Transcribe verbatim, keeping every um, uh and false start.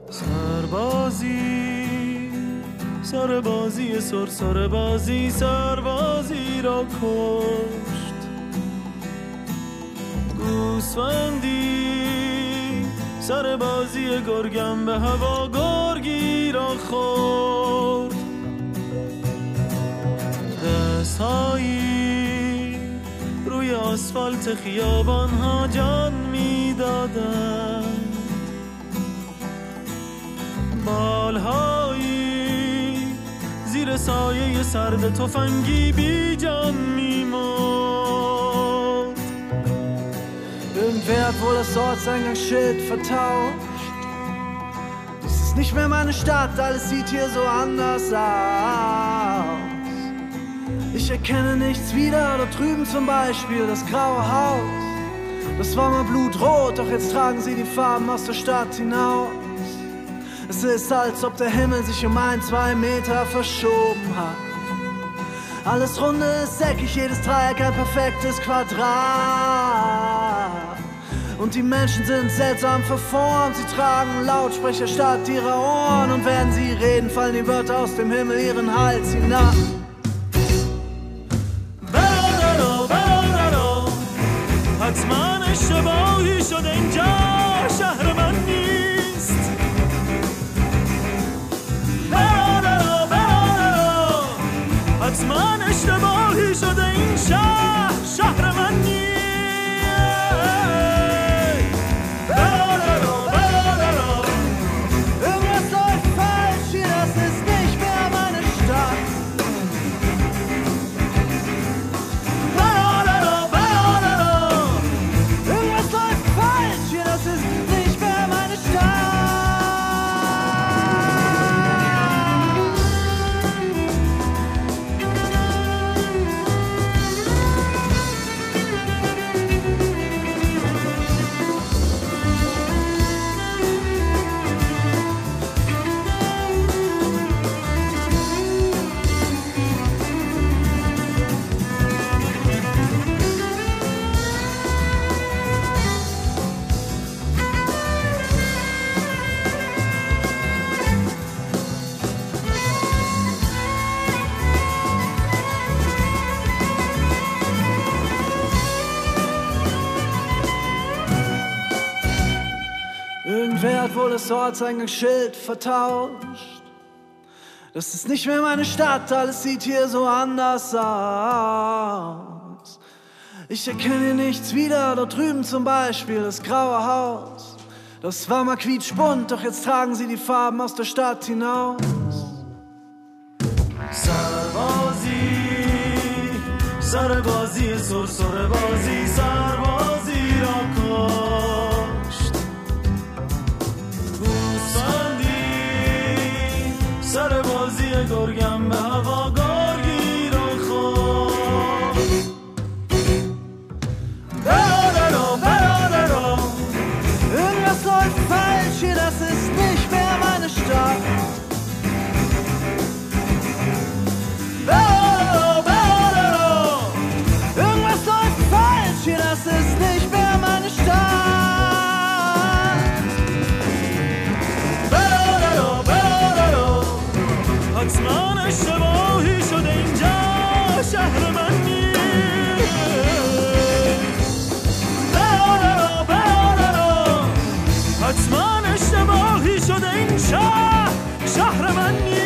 سربازی سربازی سر سربازی سربازی را کشت. گوسفندی سربازی گرگم به هوا گرگی را خورد. دستهایی روی آسفالت خیابان ها جان می دادند. بالهایی زیر سایه سرد تفنگی بی جان می مرد. Irgendwer hat wohl das Ortseingangsschild vertauscht. Dies ist nicht mehr meine Stadt, alles sieht hier so anders aus. Ich erkenne nichts wieder, da drüben zum Beispiel das graue Haus. Das war mal blutrot, doch jetzt tragen sie die Farben aus der Stadt hinaus. Es ist, als ob der Himmel sich um ein, zwei Meter verschoben hat. Alles runde ist eckig, jedes Dreieck ein perfektes Quadrat. Und die Menschen sind seltsam verformt, sie tragen Lautsprecher statt ihrer Ohren. Und während sie reden, fallen die Wörter aus dem Himmel ihren Hals hinab. حتما اشتباهی شده اینجا شهر من نیست. برادرها برادرها حتما اشتباهی شده این شهر شهر من نیست. برادرها برادرها Irgendwas läuft falsch hier, das ist nicht mehr meine Stadt. Irgendwer hat wohl das Ortseingangsschild vertauscht. Das ist nicht mehr meine Stadt, alles sieht hier so anders aus. Ich erkenne hier nichts wieder, dort drüben zum Beispiel das graue Haus. Das war mal quietschbunt, doch jetzt tragen sie die Farben aus der Stadt hinaus. سربازی سربازی سر سربازی سربازی را کشت. گوسفندی سربازی گرگم به هوا گرگی را خورد. برادرها برادرها Irgendwas läuft falsch hier, das ist nicht mehr meine Stadt. برادرها برادرها Irgendwas läuft falsch hier, das ist nicht mehr meine Stadt. برادرها برادرها حتما اشتباهی شده اینجا شهر من نیست. برادرها برادرها حتما اشتباهی شده این شهر شهر من نیست.